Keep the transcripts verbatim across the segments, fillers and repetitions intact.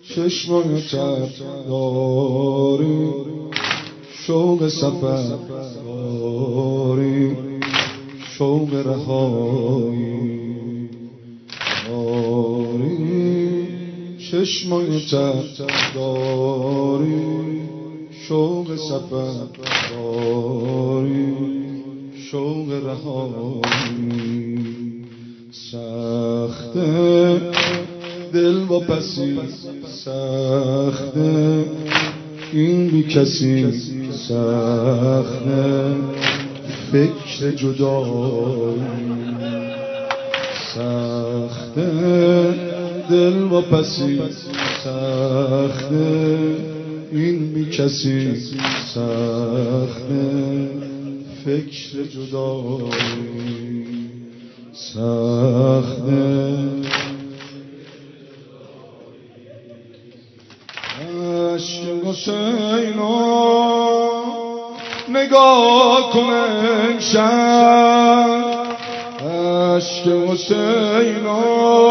چشمای تر داری، شوق سفر داری، شوق رهایی داری، چشمای تر داری، شوق سفر داری، شوق رهایی. سخته دل با پسی، سخته این بی کسی، سخته فکر جدایی. سخته دل با پسی، سخته این بی کسی، سخته فکر جدایی. سخته عشق حسینو نگاه کن امشب، عشق حسینو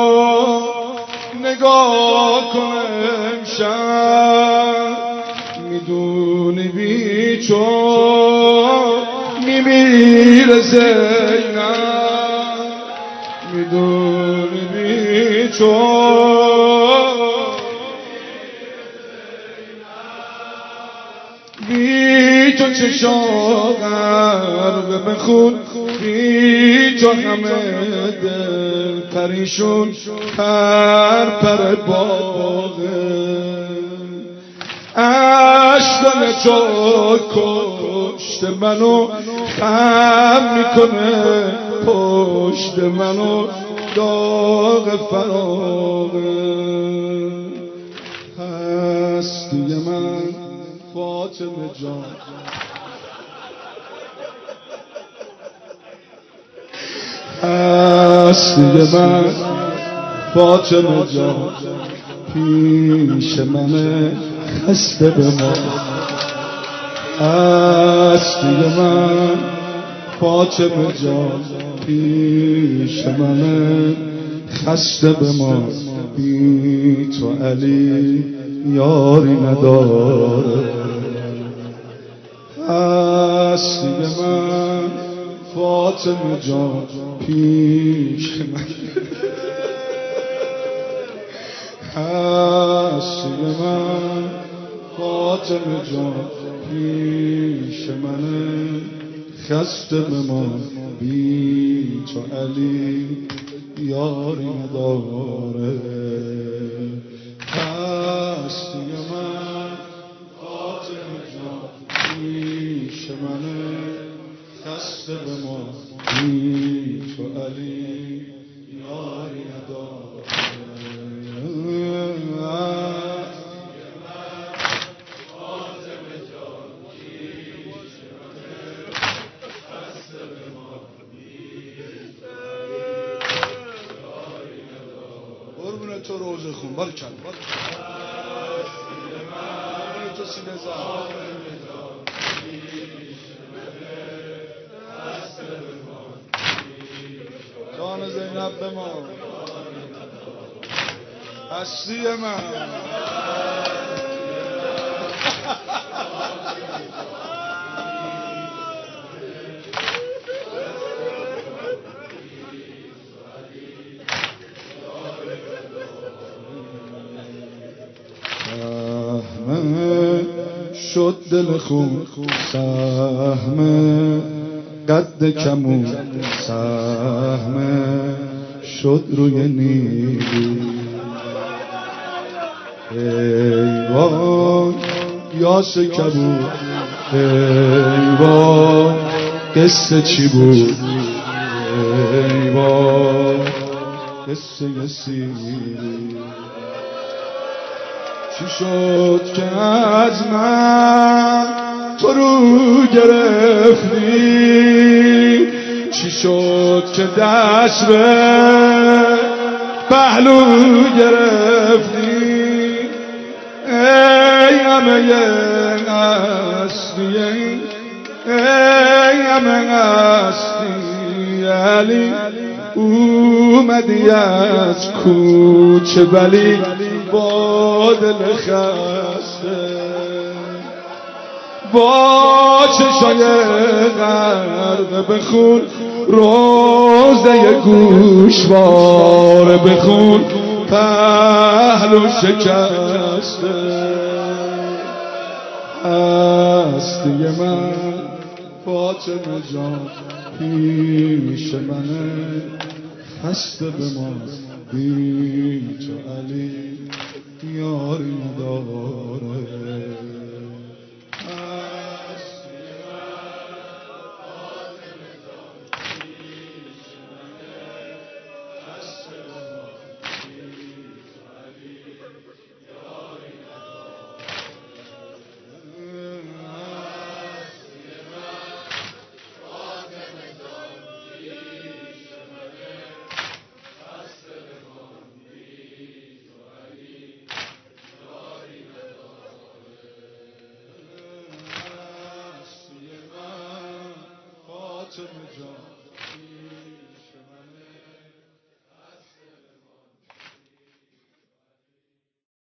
نگاه کن امشب. میدونی بی تو میمیره زینب، میدونی بی تو بی تو چشا غرق بخون، بی تو همه دل پریشون، پر پر باغه. عشقان تو کشت منو، خم میکنه پشت منو، داغ فراغه. هستی من فاطمه جان، هستی من فاطمه جان، پیش منه خسته به ما. هستی من فاطمه جان، پیش منه خسته به ما. بی تو علی یاری نداره. هستی من فاطمه جان، پیش من هستی من فاطمه جان، پیش منه خسته به ما. بی تو علی یاری نداره. هستی من فاطمه جان، پیش منه خسته به ما. بی تو علی یاری نداره. قربون تو روزه خون باری چند قربون تو سینه زن جان زینب به ما. هستی من سهمه شد دل خون، سهمه قد کمون، سهمه شد روی نیلی. ایوان یاس کبود، ایوان قصه چی بود، ایوان قصه سیری. چی شد که از من تو رو گرفتی، چی شد که دست به پهلو گرفتی. ای همه هستی، ای همه هستی علی اومد اومدی از کوچه ولی با دل خسته، با چشای غرق بخون روزه گوشواره بخون پهلو شکسته. هستی من فاطمه جان پیش منه، خسته بمان بی تو علی یاری نداره. فاطمه جان